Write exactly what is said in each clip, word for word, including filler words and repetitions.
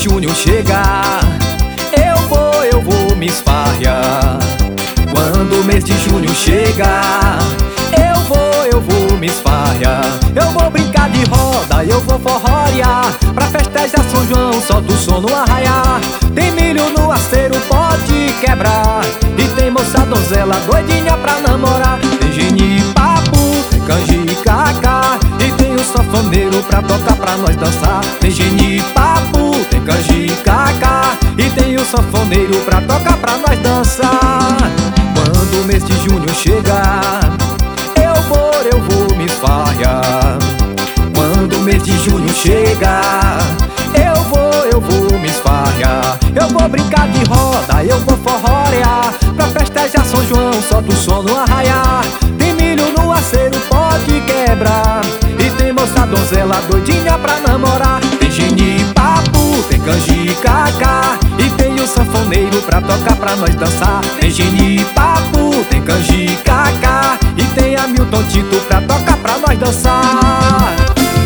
junho chegar, eu vou, eu vou me esfarrear. Quando o mês de junho chegar, eu vou, eu vou me esfarrear. Eu vou brincar de roda, eu vou forrorear. Pra festejar São João, solta o som no arraiar. Tem milho no aceiro, pode quebrar. E tem moça donzela doidinha pra namorar. Tem genipapo, tem canjicacá. E tem o sanfoneiro pra tocar pra nós dançar. Tem genipapo, tem canjicacá. E tem o sanfoneiro pra tocar pra nós dançar. Quando o mês de junho chegar, eu vou, eu vou me esfarrear. Quando o mês de junho chegar, eu vou, eu vou me esfarrear. Eu vou brincar de roda, eu vou forrorear. Pra festejar São João, solta o som no arraiar. Tem milho no aceiro, pode quebrar. E tem moça donzela doidinha pra namorar. Tem genipapo, tem canjicacá. E tem o sanfoneiro pra tocar pra nós dançar. Tem genipapo, tem canjicacá. E tem a Milton Tito pra tocar pra nós dançar.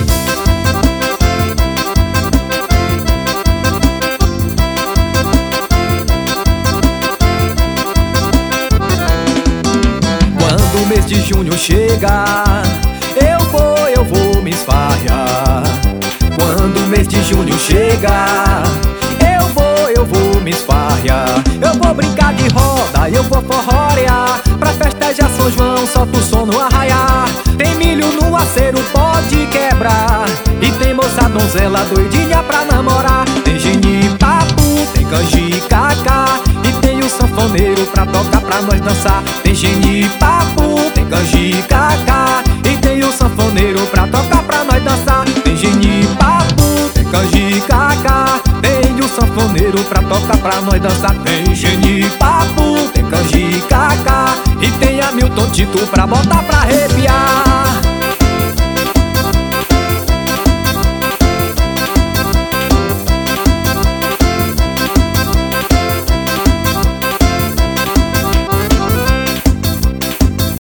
Quando o mês de junho chegar, eu vou, eu vou me esfarrear. Quando o mês de junho chegar, eu vou, eu vou me esfarrear. Eu vou brincar de roda, eu vou forrorear. Pra festejar São João, solta o som no arraiar. Tem milho no aceiro, pode quebrar. E tem moça donzela doidinha pra namorar. Tem genipapo, tem canjicacá. E tem o sanfoneiro pra tocar pra nós dançar. Tem genipapo, tem canjicacá. E tem o sanfoneiro pra tocar pra nós dançar. Tem genipapo, tem canjicacá. Tem o sanfoneiro pra tocar pra nós dançar. Tem genipapo, tem canjicacá. E tem a Milton Tito pra botar pra arrepiar.